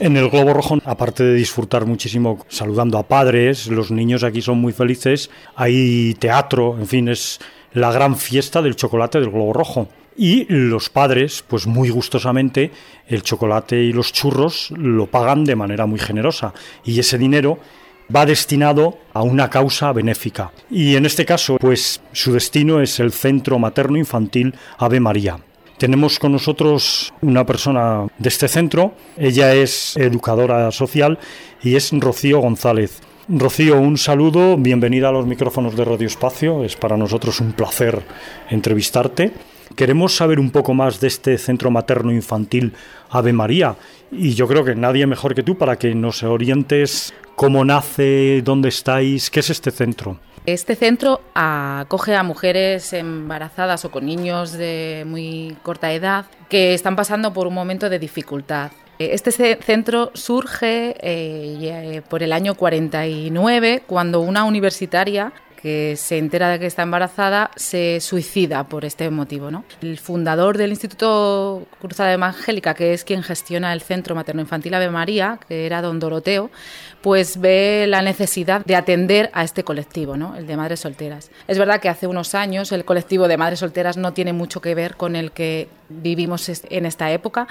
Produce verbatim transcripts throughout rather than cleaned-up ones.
En el Globo Rojo, aparte de disfrutar muchísimo saludando a padres, los niños aquí son muy felices, hay teatro, en fin, es la gran fiesta del chocolate del Globo Rojo. Y los padres, pues muy gustosamente, el chocolate y los churros lo pagan de manera muy generosa. Y ese dinero va destinado a una causa benéfica. Y en este caso, pues su destino es el Centro Materno Infantil Ave María. Tenemos con nosotros una persona de este centro, ella es educadora social y es Rocío González. Rocío, un saludo, bienvenida a los micrófonos de Radio Espacio, es para nosotros un placer entrevistarte. Queremos saber un poco más de este Centro Materno Infantil Ave María y yo creo que nadie mejor que tú para que nos orientes cómo nace, dónde estáis, qué es este centro. Este centro acoge a mujeres embarazadas o con niños de muy corta edad que están pasando por un momento de dificultad. Este centro surge eh, por el año cuarenta y nueve, cuando una universitaria que se entera de que está embarazada se suicida por este motivo, ¿no? El fundador del Instituto Cruzada Evangélica, que es quien gestiona el Centro Materno Infantil Ave María, que era don Doroteo, pues ve la necesidad de atender a este colectivo, ¿no? El de madres solteras. Es verdad que hace unos años el colectivo de madres solteras no tiene mucho que ver con el que vivimos en esta época,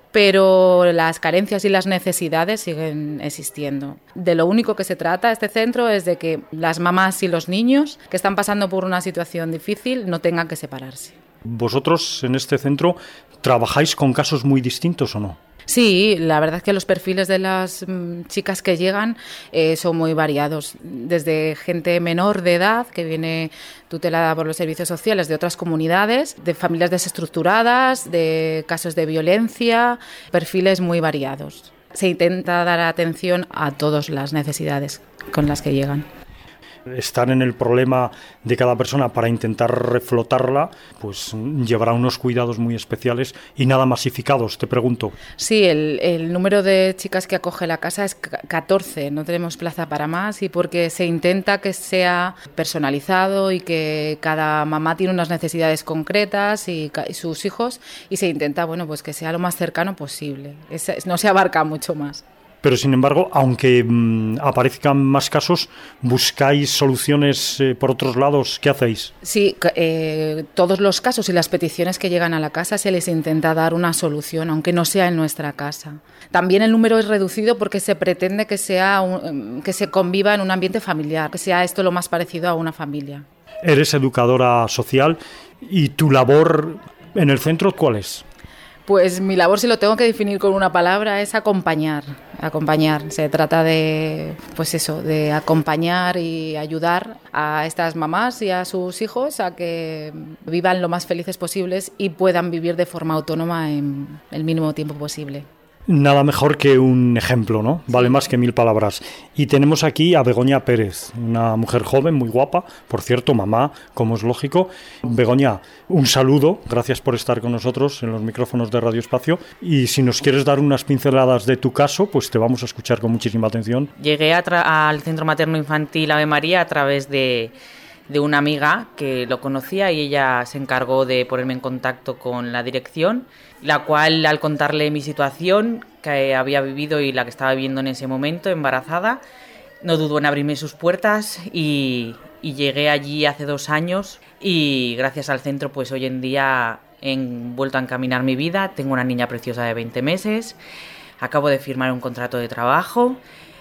pero las carencias y las necesidades siguen existiendo. De lo único que se trata este centro es de que las mamás y los niños que están pasando por una situación difícil no tengan que separarse. ¿Vosotros en este centro trabajáis con casos muy distintos o no? Sí, la verdad es que los perfiles de las mm, chicas que llegan eh, son muy variados, desde gente menor de edad que viene tutelada por los servicios sociales de otras comunidades, de familias desestructuradas, de casos de violencia, perfiles muy variados. Se intenta dar atención a todas las necesidades con las que llegan. Estar en el problema de cada persona para intentar reflotarla, pues llevará unos cuidados muy especiales y nada masificados, te pregunto. Sí, el, el número de chicas que acoge la casa es catorce, no tenemos plaza para más y porque se intenta que sea personalizado y que cada mamá tiene unas necesidades concretas y, y sus hijos y se intenta, bueno, pues que sea lo más cercano posible, es, no se abarca mucho más. Pero, sin embargo, aunque mmm, aparezcan más casos, ¿buscáis soluciones eh, por otros lados? ¿Qué hacéis? Sí, eh, todos los casos y las peticiones que llegan a la casa se les intenta dar una solución, aunque no sea en nuestra casa. También el número es reducido porque se pretende que, sea un, que se conviva en un ambiente familiar, que sea esto lo más parecido a una familia. Eres educadora social y tu labor en el centro, ¿cuál es? Pues mi labor, si lo tengo que definir con una palabra, es acompañar. Acompañar. Se trata de, pues eso, de acompañar y ayudar a estas mamás y a sus hijos a que vivan lo más felices posibles y puedan vivir de forma autónoma en el mínimo tiempo posible. Nada mejor que un ejemplo, ¿no? Vale más que mil palabras. Y tenemos aquí a Begoña Pérez, una mujer joven, muy guapa, por cierto, mamá, como es lógico. Begoña, un saludo, gracias por estar con nosotros en los micrófonos de Radio Espacio. Y si nos quieres dar unas pinceladas de tu caso, pues te vamos a escuchar con muchísima atención. Llegué a tra- al Centro Materno Infantil Ave María a través de... de una amiga que lo conocía y ella se encargó de ponerme en contacto con la dirección, la cual, al contarle mi situación que había vivido y la que estaba viviendo en ese momento, embarazada, no dudó en abrirme sus puertas y, y llegué allí hace dos años y gracias al centro pues hoy en día he vuelto a encaminar mi vida. Tengo una niña preciosa de veinte meses, acabo de firmar un contrato de trabajo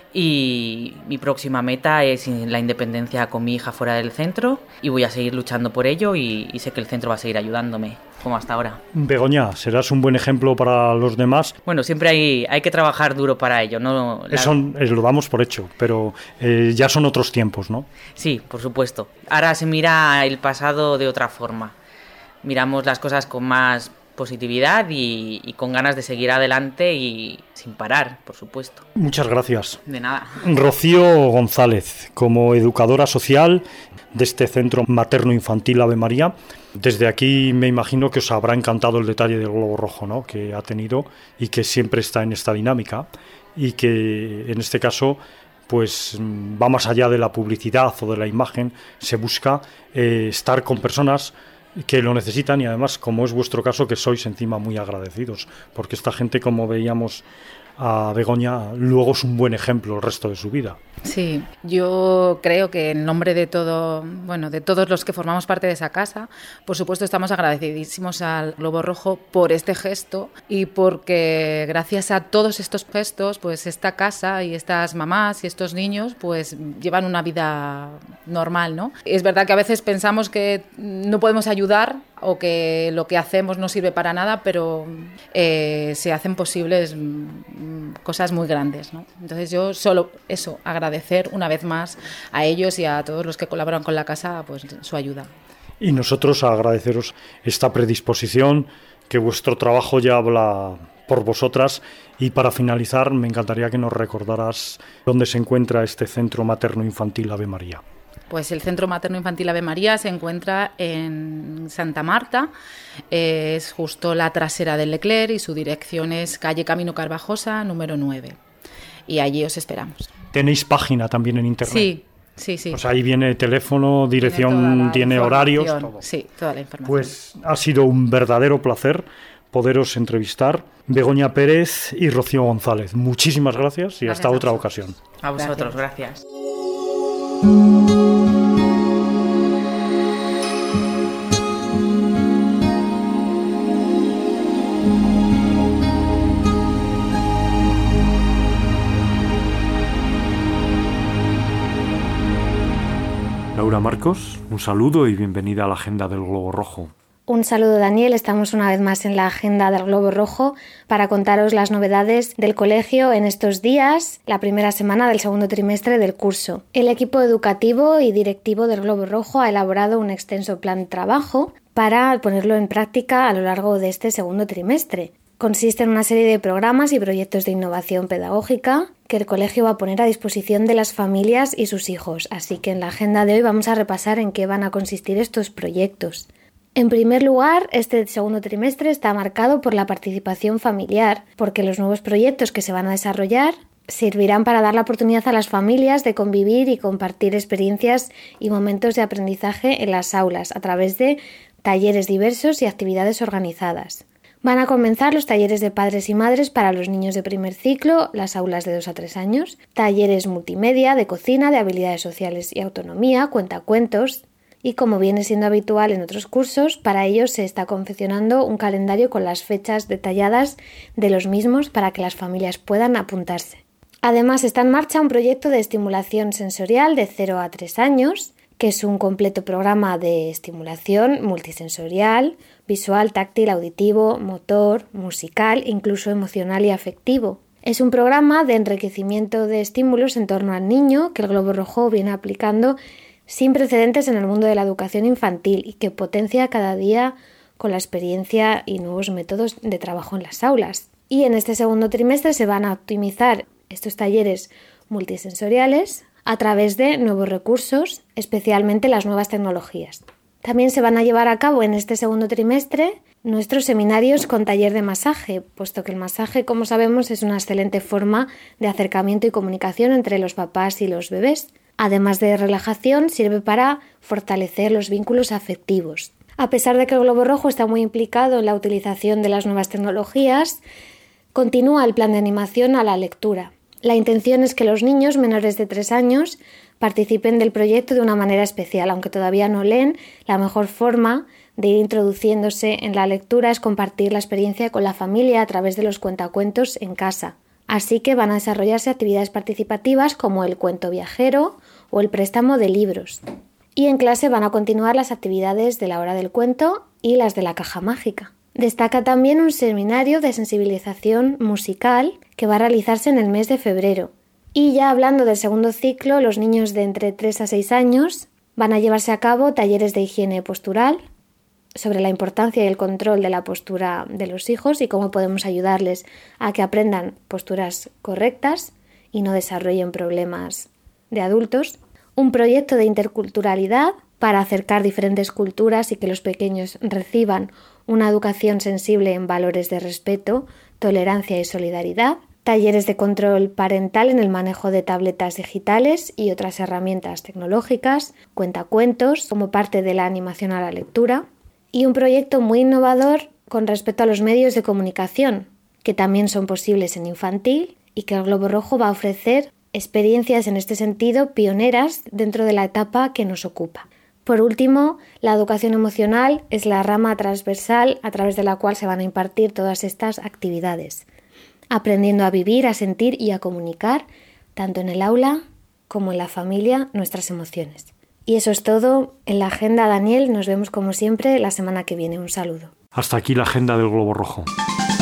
y mi próxima meta es la independencia con mi hija fuera del centro y voy a seguir luchando por ello y, y sé que el centro va a seguir ayudándome como hasta ahora. Begoña, serás un buen ejemplo para los demás. Bueno, siempre hay, hay que trabajar duro para ello, ¿no? La... Eso lo damos por hecho, pero eh, ya son otros tiempos, ¿no? Sí, por supuesto. Ahora se mira el pasado de otra forma. Miramos las cosas con más positividad y, y con ganas de seguir adelante y sin parar, por supuesto. Muchas gracias. De nada. Rocío González, como educadora social de este Centro Materno Infantil Ave María, desde aquí me imagino que os habrá encantado el detalle del Globo Rojo, ¿no?, que ha tenido y que siempre está en esta dinámica y que en este caso pues va más allá de la publicidad o de la imagen, se busca eh, estar con personas que lo necesitan y además, como es vuestro caso, que sois encima muy agradecidos, porque esta gente, como veíamos a Begoña, luego es un buen ejemplo el resto de su vida. Sí, yo creo que en nombre de todo, bueno, de todos los que formamos parte de esa casa, por supuesto estamos agradecidísimos al Globo Rojo por este gesto y porque gracias a todos estos gestos, pues esta casa y estas mamás y estos niños pues llevan una vida normal, ¿no? Es verdad que a veces pensamos que no podemos ayudar o que lo que hacemos no sirve para nada, pero eh, se hacen posibles mm, cosas muy grandes, ¿no? Entonces yo solo eso, agradecer una vez más a ellos y a todos los que colaboran con la casa pues su ayuda. Y nosotros agradeceros esta predisposición, que vuestro trabajo ya habla por vosotras. Y para finalizar, me encantaría que nos recordaras dónde se encuentra este Centro Materno Infantil Ave María. Pues el Centro Materno Infantil Ave María se encuentra en Santa Marta, eh, es justo la trasera del Leclerc y su dirección es calle Camino Carvajosa, número nueve. Y allí os esperamos. ¿Tenéis página también en internet? Sí, sí, sí. Pues ahí viene teléfono, dirección, tiene, tiene horarios, todo. Sí, toda la información. Pues ha sido un verdadero placer poderos entrevistar, Begoña Pérez y Rocío González. Muchísimas gracias y gracias hasta otra ocasión. A vosotros, gracias. gracias. Laura Marcos, un saludo y bienvenida a la Agenda del Globo Rojo. Un saludo, Daniel. Estamos una vez más en la Agenda del Globo Rojo para contaros las novedades del colegio en estos días, la primera semana del segundo trimestre del curso. El equipo educativo y directivo del Globo Rojo ha elaborado un extenso plan de trabajo para ponerlo en práctica a lo largo de este segundo trimestre. Consiste en una serie de programas y proyectos de innovación pedagógica que el colegio va a poner a disposición de las familias y sus hijos. Así que en la agenda de hoy vamos a repasar en qué van a consistir estos proyectos. En primer lugar, este segundo trimestre está marcado por la participación familiar, porque los nuevos proyectos que se van a desarrollar servirán para dar la oportunidad a las familias de convivir y compartir experiencias y momentos de aprendizaje en las aulas a través de talleres diversos y actividades organizadas. Van a comenzar los talleres de padres y madres para los niños de primer ciclo, las aulas de dos a tres años, talleres multimedia, de cocina, de habilidades sociales y autonomía, cuentacuentos, y como viene siendo habitual en otros cursos, para ellos se está confeccionando un calendario con las fechas detalladas de los mismos para que las familias puedan apuntarse. Además está en marcha un proyecto de estimulación sensorial de cero a tres años, que es un completo programa de estimulación multisensorial, visual, táctil, auditivo, motor, musical, incluso emocional y afectivo. Es un programa de enriquecimiento de estímulos en torno al niño que el Globo Rojo viene aplicando sin precedentes en el mundo de la educación infantil y que potencia cada día con la experiencia y nuevos métodos de trabajo en las aulas. Y en este segundo trimestre se van a optimizar estos talleres multisensoriales a través de nuevos recursos, especialmente las nuevas tecnologías. También se van a llevar a cabo en este segundo trimestre nuestros seminarios con taller de masaje, puesto que el masaje, como sabemos, es una excelente forma de acercamiento y comunicación entre los papás y los bebés. Además de relajación, sirve para fortalecer los vínculos afectivos. A pesar de que el Globo Rojo está muy implicado en la utilización de las nuevas tecnologías, continúa el plan de animación a la lectura. La intención es que los niños menores de tres años participen del proyecto de una manera especial. Aunque todavía no leen, la mejor forma de ir introduciéndose en la lectura es compartir la experiencia con la familia a través de los cuentacuentos en casa. Así que van a desarrollarse actividades participativas como el cuento viajero o el préstamo de libros. Y en clase van a continuar las actividades de la hora del cuento y las de la caja mágica. Destaca también un seminario de sensibilización musical que va a realizarse en el mes de febrero. Y ya hablando del segundo ciclo, los niños de entre tres a seis años van a llevarse a cabo talleres de higiene postural sobre la importancia y el control de la postura de los hijos y cómo podemos ayudarles a que aprendan posturas correctas y no desarrollen problemas de adultos. Un proyecto de interculturalidad para acercar diferentes culturas y que los pequeños reciban una educación sensible en valores de respeto, tolerancia y solidaridad. Talleres de control parental en el manejo de tabletas digitales y otras herramientas tecnológicas, cuentacuentos como parte de la animación a la lectura y un proyecto muy innovador con respecto a los medios de comunicación, que también son posibles en infantil y que el Globo Rojo va a ofrecer experiencias en este sentido pioneras dentro de la etapa que nos ocupa. Por último, la educación emocional es la rama transversal a través de la cual se van a impartir todas estas actividades, aprendiendo a vivir, a sentir y a comunicar, tanto en el aula como en la familia, nuestras emociones. Y eso es todo en la agenda, Daniel. Nos vemos como siempre la semana que viene. Un saludo. Hasta aquí la agenda del Globo Rojo.